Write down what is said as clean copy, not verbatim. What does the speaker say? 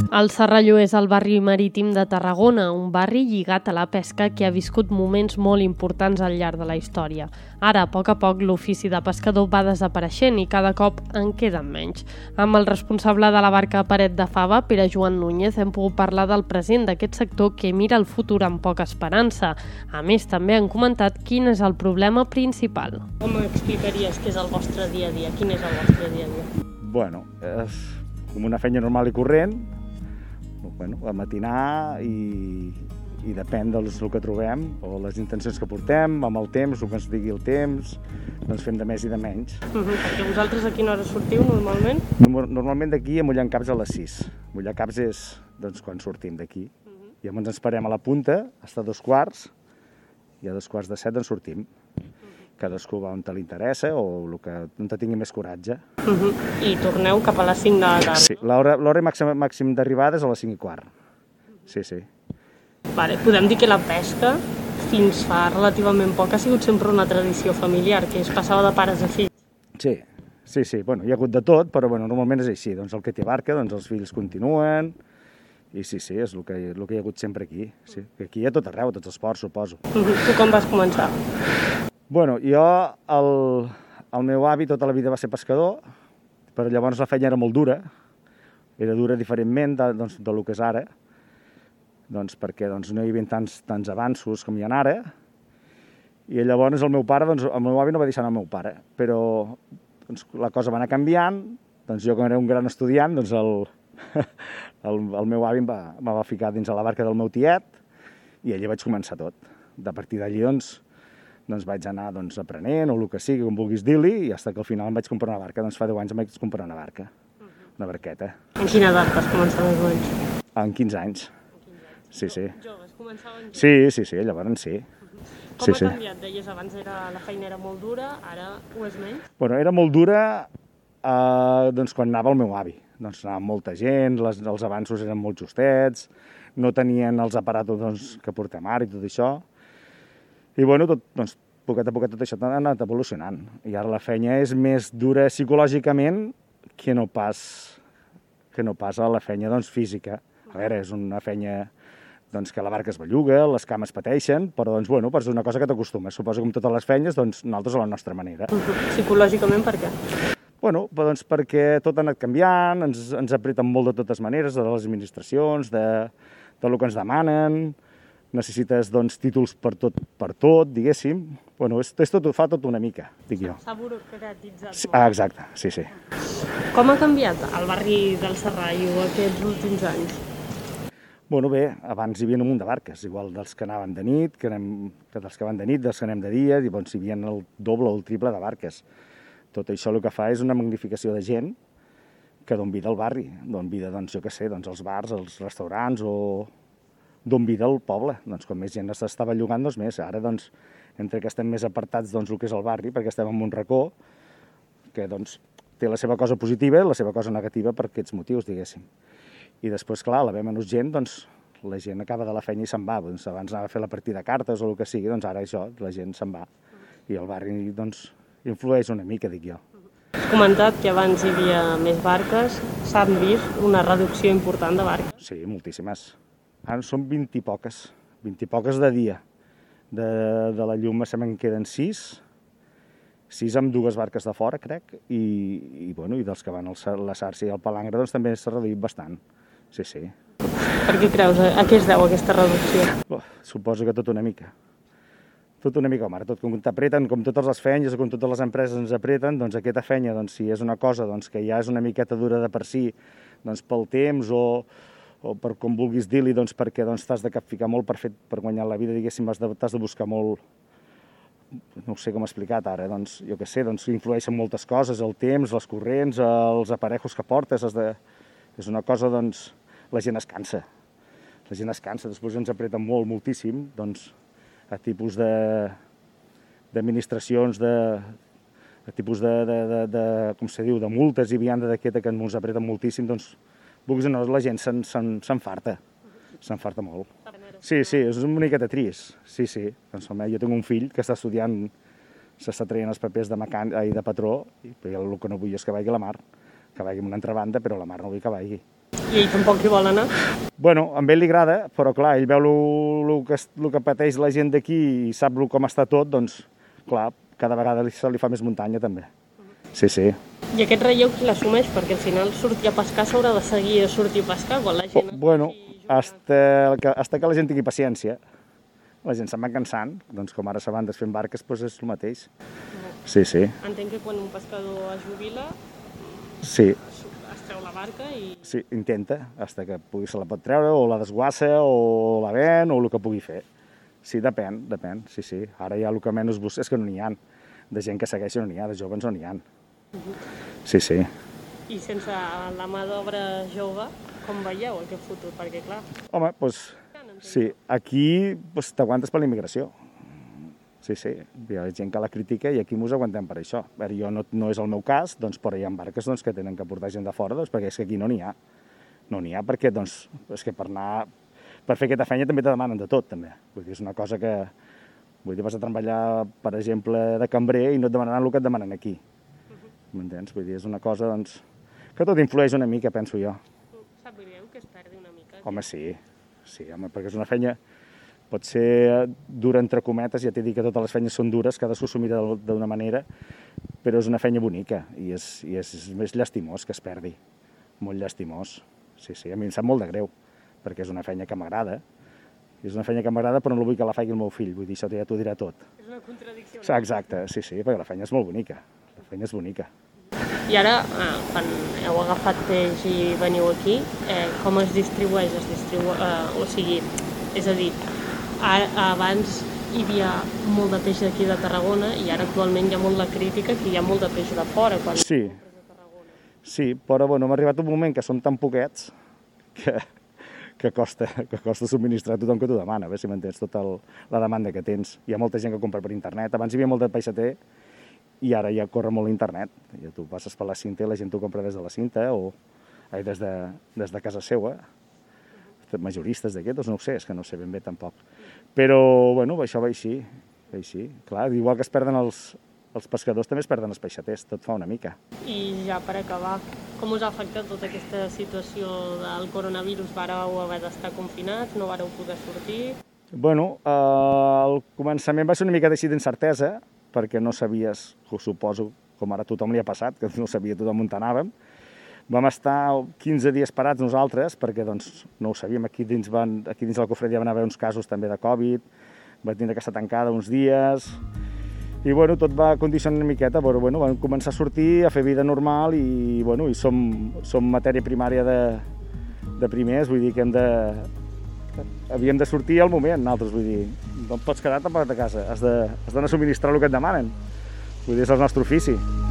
El Serralló és el barri marítim de Tarragona, un barri lligat a la pesca que ha viscut moments molt importants al llarg de la història. Ara, a poc, l'ofici de pescador va desapareixent i cada cop en queden menys. Amb el responsable de la barca Paret de Fava, Pere Joan Núñez, hem pogut parlar del present d'aquest sector que mira el futur amb poca esperança. A més, també han comentat quin és el problema principal. Com explicaries què és el vostre dia a dia? Quin és el vostre dia a dia? Bueno, és com una feina normal i corrent, a matinar i depèn del que trobem o les intencions que portem, amb el temps, el que ens digui el temps, doncs fem de més i de menys. Perquè vosaltres a quina hora sortiu normalment? Normalment d'aquí a Mollancaps a les 6. Mollancaps és quan sortim d'aquí. Llavors ens parem a la punta, fins a 2:15, i a 2:45 doncs sortim. Cadascú va on te li interessa o on te tingui més coratge. I torneu cap a les 5 de la tarda? Sí, l'hora màxim d'arribada és a les 5:15. Sí. Podem dir que la pesca, fins fa relativament poc, ha sigut sempre una tradició familiar, que es passava de pares a fills. Sí. Bueno, hi ha hagut de tot, però normalment és així. Doncs el que té barca, els fills continuen. I sí, és el que hi ha hagut sempre aquí. Sí. Aquí hi ha tot arreu, tots els ports, suposo. Tu com vas començar? Bueno, jo, el meu avi tota la vida va ser pescador, però llavors la feina era molt dura. Era dura diferentment del que és ara, perquè no hi havia tants avanços com hi ha ara. I llavors el meu avi no va deixar anar el meu pare, però la cosa va anar canviant. Jo, com era un gran estudiant, el meu avi em va ficar dins a la barca del meu tiet i allà vaig començar tot. A partir d'allí, vaig anar aprenent, o el que sigui, com vulguis dir-li, i fins que al final em vaig comprar una barca. Fa 10 anys em vaig comprar una barca, una barqueta. En quina edat vas començar més o menys? En 15 anys. Sí. Joves, començaven joves? Sí, llavors sí. Com ha canviat? Deies abans la feina era molt dura, ara ho és menys? Bueno, era molt dura quan anava el meu avi. Anava molta gent, els avanços eren molt justets, no tenien els aparatos que portem ara i tot això. I poquet a poquet tot això ha anat evolucionant. I ara la feina és més dura psicològicament que no pas a la feina física. A veure, és una feina que la barca es belluga, les cames pateixen, però és una cosa que t'acostumes. Suposo que com totes les feines, nosaltres a la nostra manera. Psicològicament per què? Bueno, perquè tot ha anat canviant, ens apreten molt de totes maneres, de les administracions, del que ens demanen. Necessites títols per tot, diguéssim. Fa tot una mica, dic jo. S'ha burocratitzat molt. Exacte, sí. Com ha canviat el barri del Serralló aquests últims anys? Bé, abans hi havia un munt de barques, igual dels que anaven de nit, dels que van de nit, dels que anem de dia, hi havia el doble o el triple de barques. Tot això el que fa és una magnificació de gent que d'on vida el barri, d'on vida, els bars, els restaurants o d'on vida el poble. Com més gent s'està bellugant, més. Ara, entre que estem més apartats el que és el barri, perquè estem en un racó, que té la seva cosa positiva i la seva cosa negativa per aquests motius, diguéssim. I després, clar, la ve menys gent, la gent acaba de la feina i se'n va. Abans anava a fer la partida de cartes o el que sigui, ara això, la gent se'n va. I el barri, influeix una mica, dic jo. Has comentat que abans hi havia més barques. S'han vist una reducció important de barques? Sí, moltíssimes. Ara són 20 i poques de dia. De la llum se'n queden 6 amb 2 barques de fora, crec, i dels que van a la Sarsa i al Palangre també s'ha reduït bastant. Sí. Per què creus? A què es deu aquesta reducció? Suposo que tot una mica. Home, com t'apreten, com totes les feines o com totes les empreses ens apreten, aquesta feina, si és una cosa que ja és una miqueta dura de per si, pel temps o per com vulguis dir-li, perquè t'has de capficar molt per guanyar la vida, diguéssim, t'has de buscar molt, no sé com explicar ara, jo què sé, influeixen moltes coses, el temps, les corrents, els aparejos que portes, és una cosa, la gent es cansa, després ens apreten moltíssim, a tipus d'administracions, a tipus com se diu, de multes i vianda d'aquesta que ens apreten moltíssim, vulguis o no, la gent s'enfarta molt. Sí, és una miqueta trist, sí. Jo tinc un fill que està estudiant, s'està traient els papers de patró, i el que no vull és que vagi a la mar, que vagi a una altra banda, però a la mar no vull que vagi. I ell tampoc hi vol anar? Bueno, a ell li agrada, però clar, ell veu el que pateix la gent d'aquí i sap com està tot, doncs, clar, cada vegada se li fa més muntanya, també. Sí, sí. I aquest relleu qui l'assumeix? Perquè al final sortir a pescar s'haurà de seguir a sortir a pescar quan la gent... Bueno, hasta que la gent tingui paciència. La gent se'n va cansant, doncs com ara se van desfent barques, doncs és el mateix. Sí, sí. Entenc que quan un pescador es jubila, sí. Es treu la barca i... Sí, intenta, hasta que se la pot treure, o la desguassa, o la ven, o el que pugui fer. Sí, depèn, sí, sí. Ara ja el que menys és que no n'hi ha. De gent que segueix no n'hi ha, de joves no n'hi ha. Sí, sí. I sense la mà d'obra jove, com veieu aquest futur? Perquè, clar... Home, doncs, sí, aquí t'aguantes per la immigració. Sí, sí, hi ha gent que la critica i aquí mos aguantem per això. A veure, jo no és el meu cas, doncs, però hi ha barques que tenen que portar gent de fora, doncs, perquè és que aquí no n'hi ha. No n'hi ha perquè, doncs, és que per fer aquesta feina també te demanen de tot, també. Vull dir, és una cosa que... Vull dir, vas a treballar, per exemple, de cambrer i no et demanaran el que et demanen aquí. M'entens? Vull dir, és una cosa, doncs, que tot influeix una mica, penso jo. Sap greu que es perdi una mica? Home, sí. Sí, home, perquè és una feina... Pot ser dura entre cometes, ja t'he dit que totes les feines són dures, cadascú s'ho mira d'una manera, però és una feina bonica i és més llastimós que es perdi. Molt llastimós. Sí, sí, a mi em sap molt de greu, perquè és una feina que m'agrada. És una feina que m'agrada, però no vull que la faci el meu fill. Vull dir, això ja t'ho dirà tot. És una contradicció. Exacte, sí, sí, perquè la feina és molt bonica. La feina és bonica. I ara, quan heu agafat peix i veniu aquí, com es distribueix? O sigui, és a dir, abans hi havia molt de peix d'aquí de Tarragona i ara actualment hi ha molt la crítica que hi ha molt de peix de fora. Sí, sí, però bueno, hem arribat un moment que són tan poquets que costa subministrar a tothom que t'ho demana, a veure si m'entens, tota la demanda que tens. Hi ha molta gent que compra per internet, abans hi havia molt de peixater i ara ja corre molt l'internet. Ja tu passes per la cinta i la gent t'ho compra des de la cinta o des de casa seua. Majoristes d'aquests, no ho sé, és que no sé ben bé tampoc. Però, bueno, això va així. Clar, igual que es perden els pescadors, també es perden els peixaters, tot fa una mica. I ja per acabar, com us ha afectat tota aquesta situació del coronavirus? Vareu haver d'estar confinats, no vareu poder sortir? Bueno, al començament va ser una mica així d'incertesa, perquè no sabies, suposo, com ara a tothom li ha passat, que no sabia tothom on anàvem. Vam estar 15 dies parats nosaltres, perquè doncs, no ho sabíem, aquí dins la cofredia van haver uns casos també de Covid, va tindre que estar tancada uns dies, i bueno, tot va condicionar una miqueta, però bueno, vam començar a sortir, a fer vida normal, i bueno, i som matèria primària de primers, vull dir que havíem de sortir al moment, nosaltres, vull dir, no et pots quedar tapat a casa, has d'anar a subministrar el que et demanen, vull dir, és el nostre ofici.